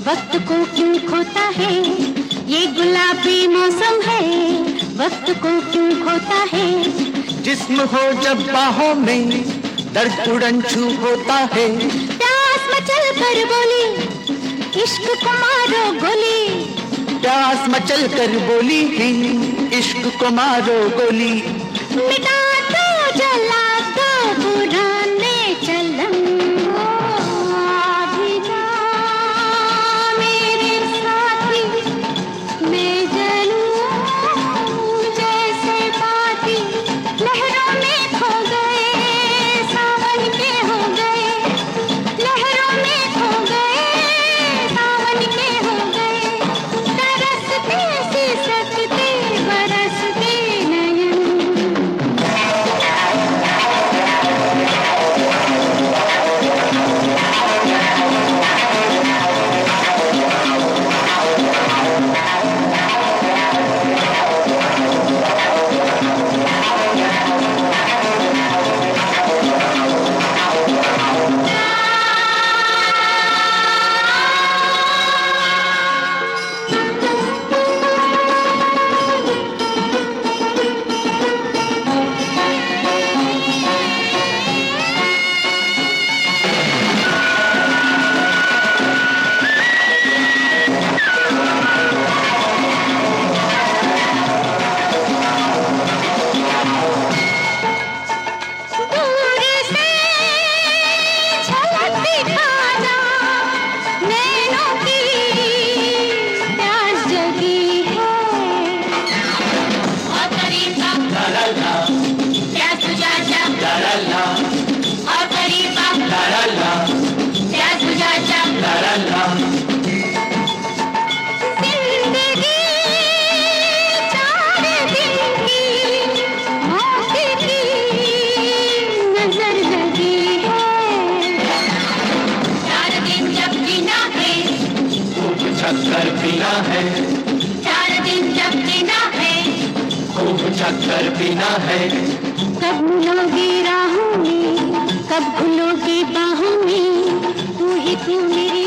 वक्त को क्यों खोता है, ये गुलाबी मौसम है, वक्त को क्यों खोता है। जिस्म हो जब बाहों में दर्द उड़न छू होता है। प्यास मचल कर बोली, इश्क को मारो गोली। प्यास मचल कर बोली है, इश्क को मारो गोली। मिटा दो जला दो पुराने चलन, भी जा मेरे साथी, मैं जलूं जैसे बाती। लहरों में खो गए सावन के हो गए, लहरों में खो गए सावन के हो गए। तरसते सिसकते बरसते नयन। शक्कर पीना है, 4 दिन जब पीना है, खूब शक्कर पीना है। कब मिलोगे राहों में, कब भूलोगे बाहों में, तू ही तू मेरी